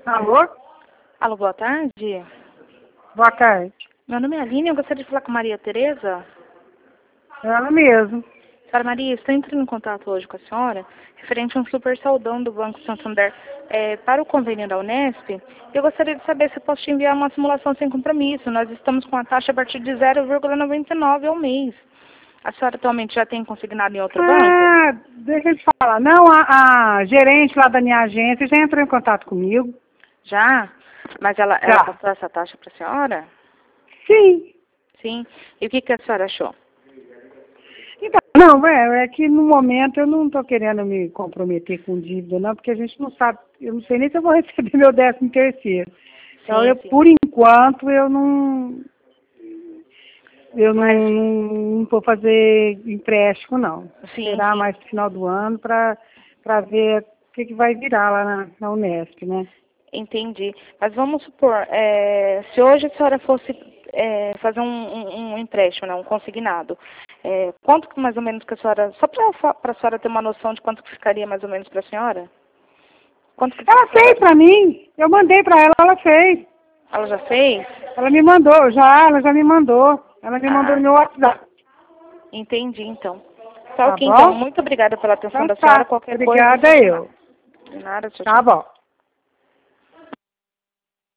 Alô? Alô, boa tarde. Boa tarde. Meu nome é Aline, eu gostaria de falar com Maria Tereza. Ela mesmo. Senhora Maria, estou entrando em contato hoje com a senhora, referente a um super saldão do Banco Santander para o convênio da Unesp. Eu gostaria de saber se eu posso te enviar uma simulação sem compromisso. Nós estamos com a taxa a partir de 0,99 ao mês. A senhora atualmente já tem consignado em outro banco? Ah, deixa eu te falar. Não, a gerente lá da minha agência já entrou em contato comigo. Já? Mas ela Já. passou essa taxa para a senhora? Sim. Sim. E o que a senhora achou? Então, não, é que no momento eu não estou querendo me comprometer com dívida, não, porque a gente não sabe, eu não sei nem se eu vou receber meu 13º. Então, Sim, sim. por enquanto, eu não vou fazer empréstimo, não. Sim, Esperar sim. mais no final do ano para ver o que vai virar lá na Unesp, né? Entendi. Mas vamos supor, se hoje a senhora fosse fazer um empréstimo, né, um consignado, quanto que mais ou menos que a senhora, só para a senhora ter uma noção de quanto que ficaria mais ou menos para a senhora? Quanto que Ela fez para mim, eu mandei para ela, ela fez. ela já fez? Ela me mandou, ela já me mandou. Ela me mandou Ah, no meu WhatsApp. entendi então. Tá Tá ok, então. bom? Muito obrigada pela atenção Então da senhora. tá. Qualquer coisa, é Obrigada só chamar. eu. De nada, tchau, Tá tchau. bom.